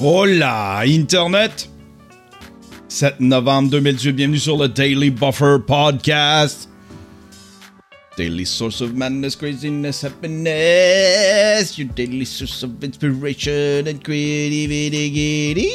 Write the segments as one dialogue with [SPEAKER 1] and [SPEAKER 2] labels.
[SPEAKER 1] Hola, Internet! 7 novembre 2018, bienvenue sur le Daily Buffer Podcast. Daily source of madness, craziness, happiness. Your daily source of inspiration and creativity.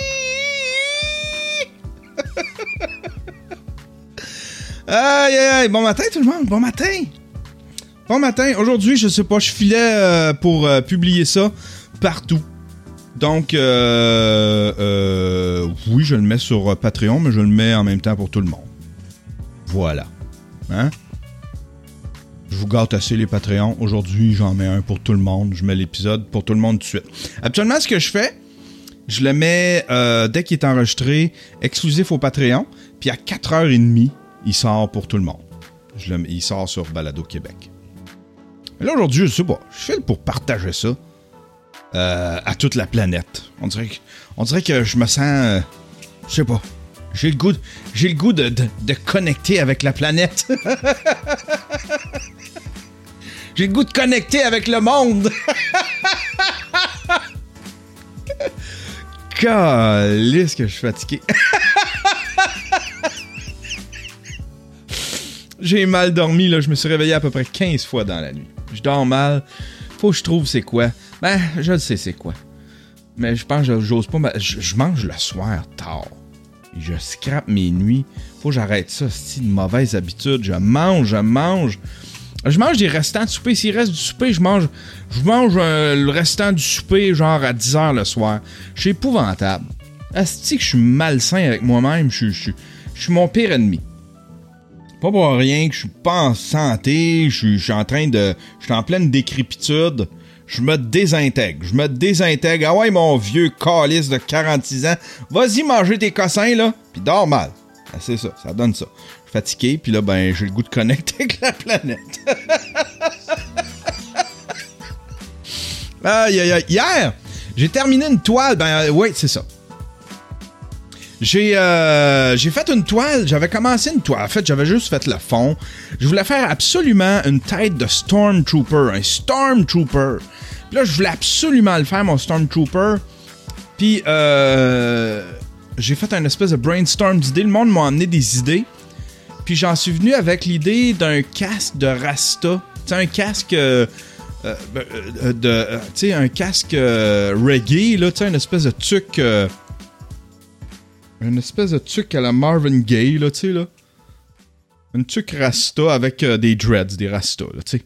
[SPEAKER 1] Aïe, aïe, aïe. Bon matin tout le monde, bon matin. Bon matin. Aujourd'hui, je sais pas, je filais pour publier ça partout. Donc, oui, je le mets sur Patreon, mais je le mets en même temps pour tout le monde. Voilà. Hein? Je vous gâte assez les Patreons. Aujourd'hui, j'en mets un pour tout le monde. Je mets l'épisode pour tout le monde tout de suite. Habituellement, ce que je fais, je le mets dès qu'il est enregistré, exclusif au Patreon. Puis à 4h30, il sort pour tout le monde. Il sort sur Balado Québec. Mais là, aujourd'hui, je sais pas. Je fais pour partager ça. À toute la planète. On dirait que je me sens... je sais pas. J'ai le goût de connecter avec la planète. J'ai le goût de connecter avec le monde. Calisse que je suis fatigué. J'ai mal dormi, là. Je me suis réveillé à peu près 15 fois dans la nuit. Je dors mal. Faut que je trouve c'est quoi. Ben, je le sais c'est quoi. Mais je pense que j'ose pas... Je mange le soir tard. Et je scrape mes nuits. Faut que j'arrête ça. C'est une mauvaise habitude. Je mange. Je mange des restants de souper. S'il reste du souper, je mange le restant du souper genre à 10h le soir. Je suis épouvantable. Asti que je suis malsain avec moi-même. Je suis mon pire ennemi. Pas pour rien que je suis pas en santé. Je suis en pleine décrépitude. Je me désintègre. Ah ouais, mon vieux calice de 46 ans. Vas-y manger tes cossins, là, pis dors mal. Ah, c'est ça, ça donne ça. Je suis fatigué, pis là, ben, j'ai le goût de connecter avec la planète. Aïe, aïe, aïe. Hier, j'ai terminé une toile. Ben, oui, c'est ça. J'ai fait une toile. J'avais commencé une toile. En fait, j'avais juste fait le fond. Je voulais faire absolument une tête de Stormtrooper. Un Stormtrooper. Puis là, je voulais absolument le faire, mon Stormtrooper. Puis, j'ai fait un espèce de brainstorm d'idées. Le monde m'a amené des idées. Puis, j'en suis venu avec l'idée d'un casque de Rasta. Tu sais, un casque... tu sais, un casque reggae, là. Tu sais, une espèce de tuque... une espèce de tuque à la Marvin Gaye, là, tu sais, là. Une tuque Rasta avec des dreads, des Rasta, là, tu sais.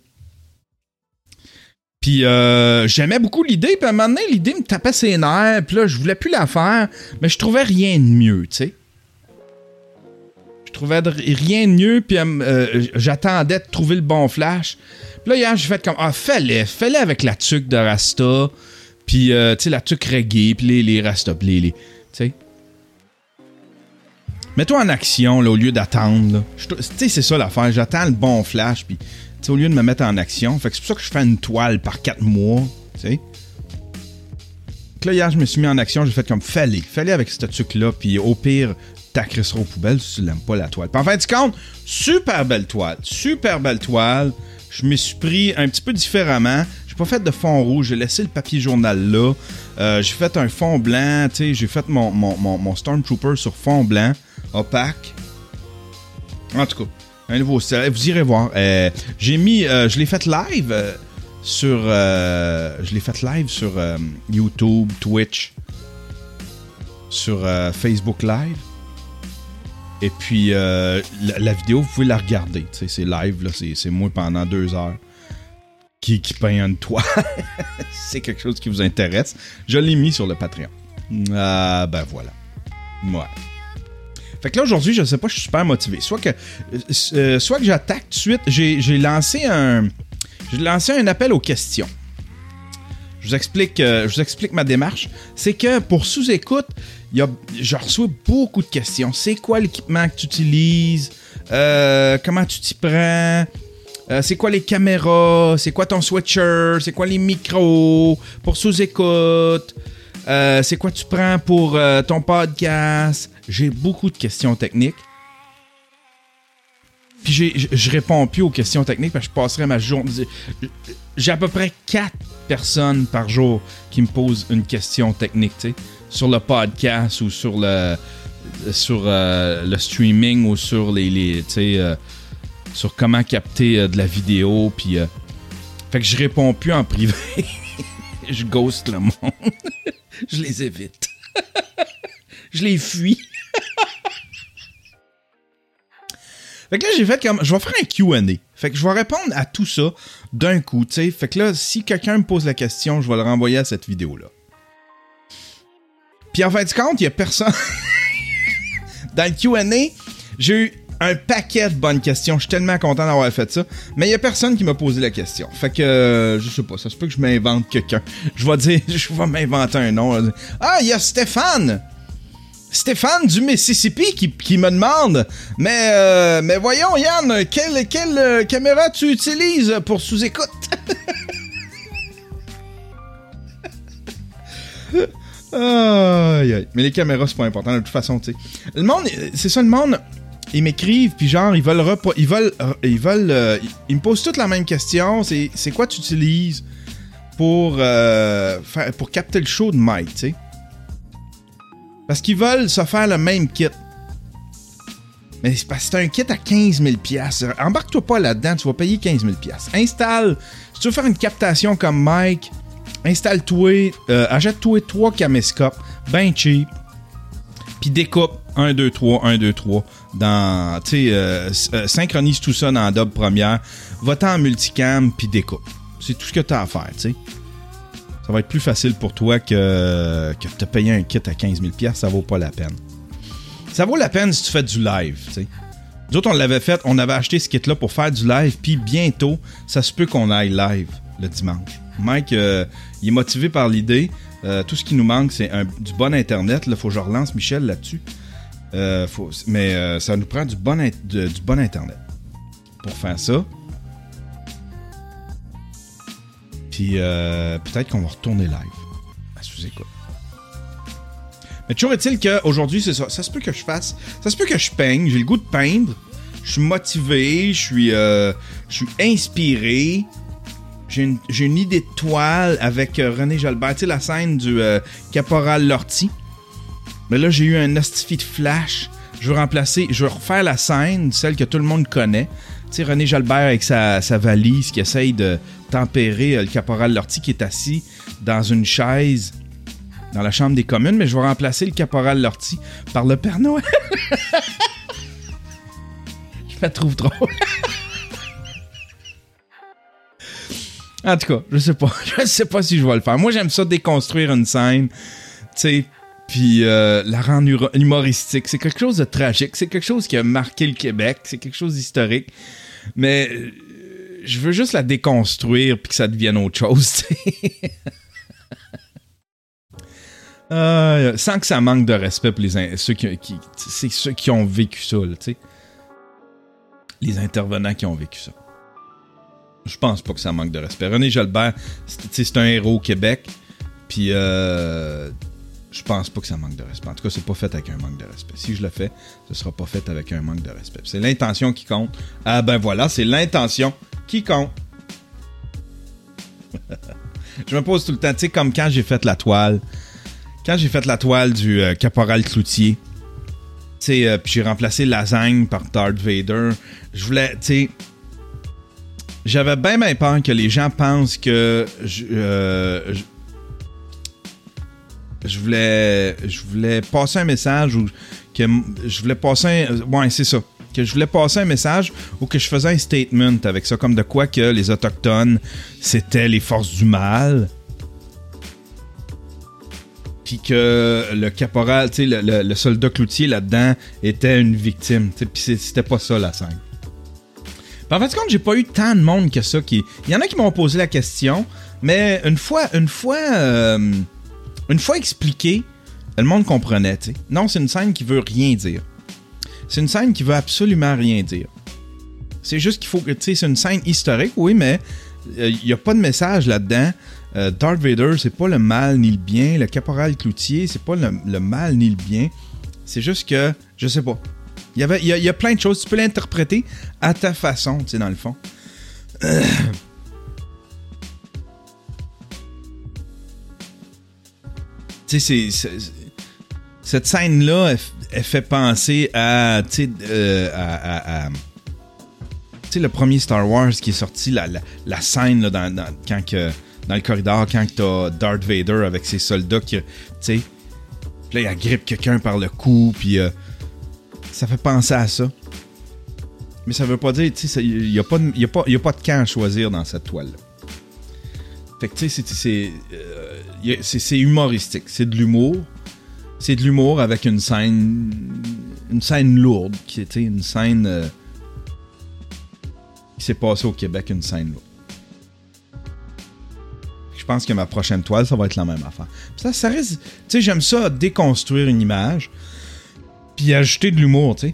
[SPEAKER 1] Puis j'aimais beaucoup l'idée, puis à un moment donné, l'idée me tapait ses nerfs, puis là, je voulais plus la faire, mais je trouvais rien de mieux, tu sais. Je trouvais rien de mieux, puis j'attendais de trouver le bon flash. Puis là, hier, j'ai fait comme, fais-le avec la tuque de Rasta, puis, tu sais, la tuque reggae, puis les Rasta, tu sais. Mets-toi en action, là, au lieu d'attendre. Tu sais, c'est ça l'affaire. J'attends le bon flash, puis au lieu de me mettre en action. Fait que c'est pour ça que je fais une toile par 4 mois, tu sais. Là, hier, je me suis mis en action. J'ai fait comme, fallait avec ce truc-là, puis au pire, t'accrisseras aux poubelles si tu l'aimes pas, la toile. Puis en fin de compte, super belle toile. Je me suis pris un petit peu différemment. J'ai pas fait de fond rouge. J'ai laissé le papier journal là. J'ai fait un fond blanc, tu sais. J'ai fait mon Stormtrooper sur fond blanc. Opaque. En tout cas, un nouveau style. Vous irez voir. J'ai mis... je l'ai fait live sur YouTube, Twitch, sur Facebook Live. Et puis, la vidéo, vous pouvez la regarder. C'est live, là. C'est moi pendant 2 heures qui peint une toile. C'est quelque chose qui vous intéresse. Je l'ai mis sur le Patreon. Ben voilà. Ouais. Fait que là, aujourd'hui, je sais pas, je suis super motivé. Soit que j'attaque tout de suite. J'ai lancé un appel aux questions. Je vous explique ma démarche. C'est que pour sous-écoute, je reçois beaucoup de questions. C'est quoi l'équipement que tu utilises? Comment tu t'y prends? C'est quoi les caméras? C'est quoi ton switcher? C'est quoi les micros pour sous-écoute? C'est quoi tu prends pour ton podcast? J'ai beaucoup de questions techniques. Puis je réponds plus aux questions techniques parce que je passerai ma journée... J'ai à peu près 4 personnes par jour qui me posent une question technique, tu sais. sur le podcast ou sur le streaming ou sur sur comment capter de la vidéo. Puis, fait que je réponds plus en privé. Je ghost le monde. Je les évite. Je les fuis. Fait que là, j'ai fait comme... Je vais faire un Q&A. Fait que je vais répondre à tout ça d'un coup, tu sais. Fait que là, si quelqu'un me pose la question, je vais le renvoyer à cette vidéo-là. Puis en fin de compte, il y a personne... Dans le Q&A, j'ai eu un paquet de bonnes questions. Je suis tellement content d'avoir fait ça. Mais il y a personne qui m'a posé la question. Fait que, je sais pas, ça se peut que je m'invente quelqu'un. Je vais m'inventer un nom. Ah, il y a Stéphane! Stéphane du Mississippi qui me demande mais voyons Yann, quelle caméra tu utilises pour sous-écoute? Mais les caméras c'est pas important de toute façon, tu sais. Le monde, c'est ça, le monde, ils m'écrivent puis genre ils me posent toutes la même question, c'est quoi tu utilises pour capter le show de Mike, tu sais. Parce qu'ils veulent se faire le même kit. Mais c'est parce que c'est un kit à 15 000 $. Embarque-toi pas là-dedans, tu vas payer 15 000 $. Installe, si tu veux faire une captation comme Mike, installe-toi, achète-toi 3 caméscopes, ben cheap, puis découpe 1, 2, 3, 1, 2, 3, dans, tu sais, synchronise tout ça dans Adobe Premiere, va-t'en en multicam, puis découpe. C'est tout ce que t'as à faire, tu sais. Ça va être plus facile pour toi que de te payer un kit à 15 000 $, ça vaut pas la peine. Ça vaut la peine si tu fais du live, tu sais. Nous autres, on l'avait fait, on avait acheté ce kit-là pour faire du live, puis bientôt, ça se peut qu'on aille live le dimanche. Mike, il est motivé par l'idée. Tout ce qui nous manque, c'est du bon Internet. Il faut que je relance Michel là-dessus. Mais ça nous prend du bon Internet pour faire ça. Puis peut-être qu'on va retourner live à sous-écoute. Mais toujours est-il qu'aujourd'hui, c'est ça. Ça se peut que je fasse... Ça se peut que je peigne. J'ai le goût de peindre. Je suis motivé. Je suis inspiré. J'ai une idée de toile avec René Jalbert. Tu sais, la scène du Caporal Lortie. Mais là, j'ai eu un astifi de flash. Je veux refaire la scène, celle que tout le monde connaît. Tu sais, René Jalbert avec sa valise qui essaye de tempérer le Caporal Lortie qui est assis dans une chaise dans la chambre des communes. Mais je vais remplacer le Caporal Lortie par le Père Noël. Je me trouve drôle. En tout cas, je sais pas si je vais le faire. Moi, j'aime ça déconstruire une scène, tu sais, puis la rendre humoristique. C'est quelque chose de tragique, c'est quelque chose qui a marqué le Québec, c'est quelque chose d'historique, mais je veux juste la déconstruire puis que ça devienne autre chose, tu sais. Sans que ça manque de respect pour ceux qui ont vécu ça, tu sais. Les intervenants qui ont vécu ça. Je pense pas que ça manque de respect. René Jalbert, c'est un héros au Québec. Puis, je pense pas que ça manque de respect. En tout cas, c'est pas fait avec un manque de respect. Si je le fais, ce sera pas fait avec un manque de respect. C'est l'intention qui compte. Ah ben voilà, c'est l'intention qui compte. Je me pose tout le temps, tu sais, comme quand j'ai fait la toile. Quand j'ai fait la toile du Caporal Cloutier, tu sais, puis j'ai remplacé Lasagne par Darth Vader. Je voulais, tu sais... J'avais bien peur que les gens pensent que je voulais passer un message ou que je voulais passer c'est ça. Que je voulais passer un message ou que je faisais un statement avec ça, comme de quoi que les Autochtones, c'était les forces du mal. Puis que le caporal, tu sais, le soldat Cloutier là-dedans était une victime. Puis c'était pas ça la scène. En fait, compte, j'ai pas eu tant de monde que ça qui... Il y en a qui m'ont posé la question, mais une fois expliqué, le monde comprenait, tu sais. Non, c'est une scène qui veut rien dire. C'est une scène qui veut absolument rien dire. C'est juste qu'il faut que, tu sais, c'est une scène historique, oui, mais il y a pas de message là-dedans. Darth Vader, c'est pas le mal ni le bien. Le Caporal Cloutier, c'est pas le mal ni le bien. C'est juste que, je sais pas. Il y a plein de choses. Tu peux l'interpréter à ta façon, tu sais, dans le fond. Tu sais, Cette scène-là, elle fait penser à, tu sais, le premier Star Wars qui est sorti, la scène là, dans le corridor, quand t'as Darth Vader avec ses soldats qui, tu sais, là, il agrippe quelqu'un par le cou, puis ça fait penser à ça. Mais ça veut pas dire, tu sais, il y a pas de camp à choisir dans cette toile-là. Fait que, tu sais, c'est humoristique, c'est de l'humour. C'est de l'humour avec une scène lourde, qui était une scène qui s'est passée au Québec, une scène lourde. Je pense que ma prochaine toile, ça va être la même affaire. Ça reste, tu sais, j'aime ça déconstruire une image, puis ajouter de l'humour, tu sais.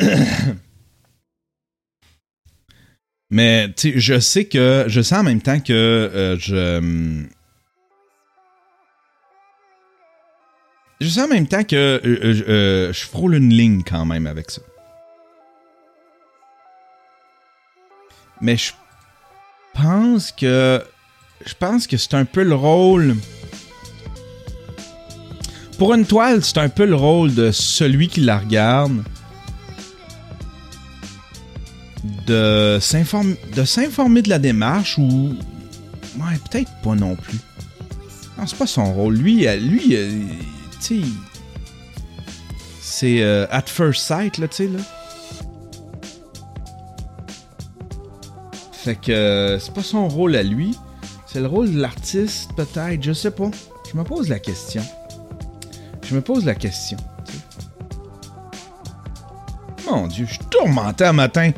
[SPEAKER 1] Mais, tu sais, je sais en même temps que je sais en même temps que je frôle une ligne quand même avec ça. Mais je pense que c'est un peu le rôle... Pour une toile, c'est un peu le rôle de celui qui la regarde de s'informer de la démarche ou... Ouais, peut-être pas non plus. Non, c'est pas son rôle. Lui, tu sais, c'est at first sight, là, tu sais, là. Fait que c'est pas son rôle à lui. C'est le rôle de l'artiste, peut-être, je sais pas. Je me pose la question. T'sais. Mon Dieu, je suis tourmenté à matin.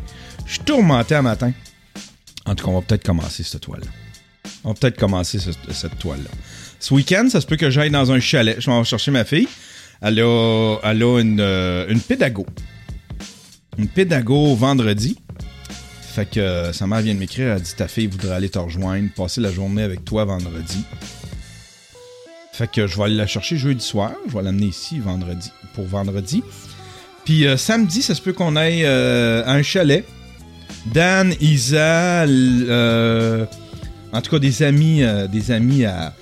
[SPEAKER 1] En tout cas, on va peut-être commencer cette toile-là. Cette toile-là. Ce week-end, ça se peut que j'aille dans un chalet. Je vais aller chercher ma fille. Elle a une pédago. Une pédago vendredi. Fait que sa mère vient de m'écrire. Elle dit, ta fille voudrait aller te rejoindre, passer la journée avec toi vendredi. Fait que je vais aller la chercher jeudi soir. Je vais l'amener ici pour vendredi. Puis samedi, ça se peut qu'on aille à un chalet. Dan, Isa, en tout cas des amis à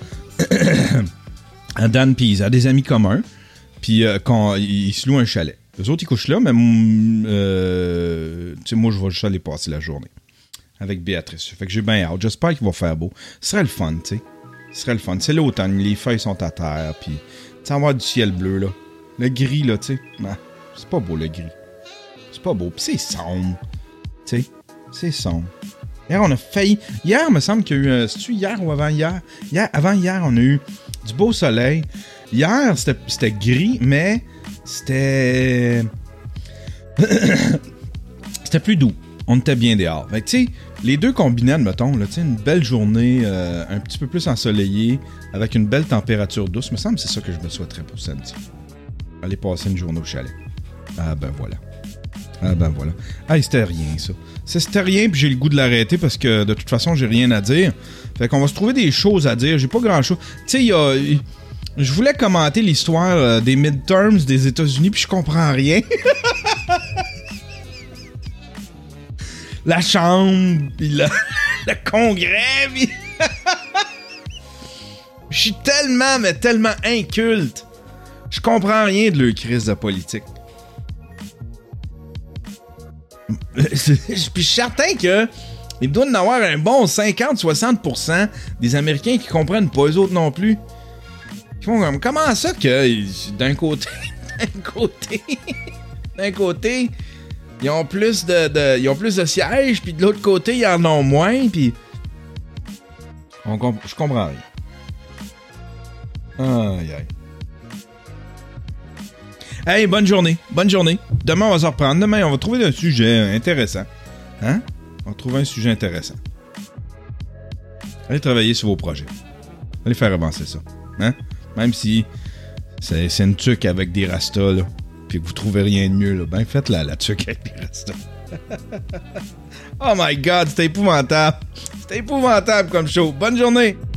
[SPEAKER 1] Dan et Isa, des amis communs. Puis quand ils se louent un chalet. Les autres, ils couchent là, mais tu sais, moi, je vais juste aller passer la journée avec Béatrice. Fait que j'ai bien hâte. J'espère qu'il va faire beau. Ce serait le fun, tu sais. C'est l'automne. Les feuilles sont à terre. Puis, tu sais, avoir du ciel bleu, là. Le gris, là, tu sais. Ben, c'est pas beau, le gris. C'est pas beau. Puis c'est sombre. Tu sais, c'est sombre. Hier, on a failli... Hier, il me semble qu'il y a eu... C'est-tu hier ou avant-hier? Avant-hier, on a eu du beau soleil. Hier, c'était gris, mais c'était... c'était plus doux. On était bien dehors. Fait que, tu sais, les deux combinés, admettons, là, tu sais, une belle journée, un petit peu plus ensoleillée, avec une belle température douce. Il me semble que c'est ça que je me souhaiterais pour samedi. Aller passer une journée au chalet. Ah ben voilà. Ah, c'était rien, ça. C'était rien, puis j'ai le goût de l'arrêter parce que, de toute façon, j'ai rien à dire. Fait qu'on va se trouver des choses à dire. J'ai pas grand-chose. Tu sais, je voulais commenter l'histoire des midterms des États-Unis, puis je comprends rien. La chambre, puis le congrès, puis... Je suis tellement inculte. Je comprends rien de leur crise de politique. Puis je suis certain que il doit y en avoir un bon 50-60% des Américains qui comprennent pas, eux autres non plus. Ils font comme, comment ça que d'un côté, ils ont plus de sièges, puis de l'autre côté, ils en ont moins, puis... Je comprends rien. Aïe. Hey, bonne journée. Demain, on va se reprendre. Demain, on va trouver un sujet intéressant. Hein? On va trouver un sujet intéressant. Allez travailler sur vos projets. Allez faire avancer ça. Hein? Même si c'est une tuque avec des rastas, là, puis que vous trouvez rien de mieux, là, ben faites la tuque avec des rastas. Oh my God, c'était épouvantable. C'était épouvantable comme show. Bonne journée.